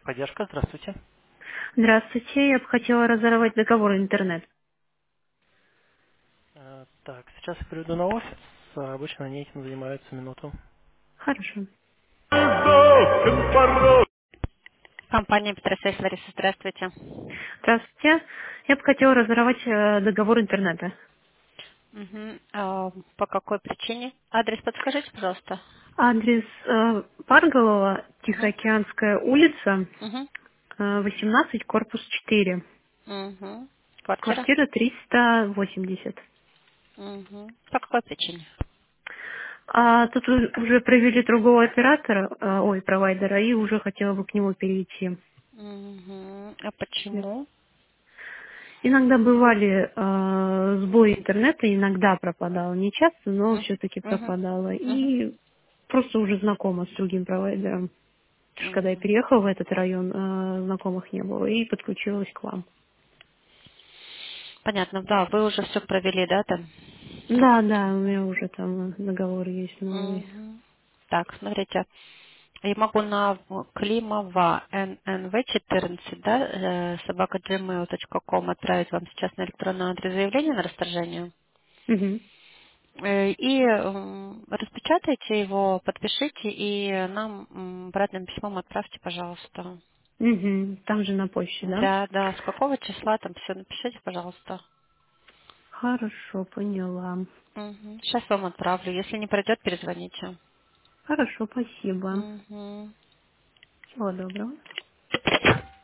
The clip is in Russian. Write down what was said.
Поддержка, здравствуйте. Здравствуйте, я бы хотела разорвать договор интернет. Так, сейчас я приду на офис. Обычно они этим занимаются минуту. Хорошо. Компания Петросвязь, Лариса, здравствуйте. Здравствуйте, я бы хотела разорвать договор интернета. Мгм. По какой причине? Адрес подскажите, пожалуйста. Адрес Парголова, Угу. Тихоокеанская улица, Угу. 18, корпус 4, Угу. Квартира? квартира 380. Угу. По какой причине? А тут уже провели другого оператора, провайдера, и уже хотела бы к нему перейти. Угу. А почему? Иногда бывали сбои интернета, иногда пропадало. Не часто, но все-таки Угу. пропадало. Угу. И просто уже знакома с другим провайдером. Потому что когда я Угу. переехала в этот район, знакомых не было. И подключилась к вам. Понятно, да, вы уже все провели, да, там? Да, да, у меня уже там договор есть новый. Мгм. Так, смотрите, я могу на Климова ННВ 14, да, собака gmail.com отправить вам сейчас на электронный адрес заявление на расторжение. Угу. И распечатайте его, подпишите и нам обратным письмом отправьте, пожалуйста. Угу. Там же на почте, да? Да, да, с какого числа там все напишите, пожалуйста. Хорошо, поняла. Сейчас вам отправлю. Если не пройдет, перезвоните. Хорошо, спасибо. Мгм. Всего доброго.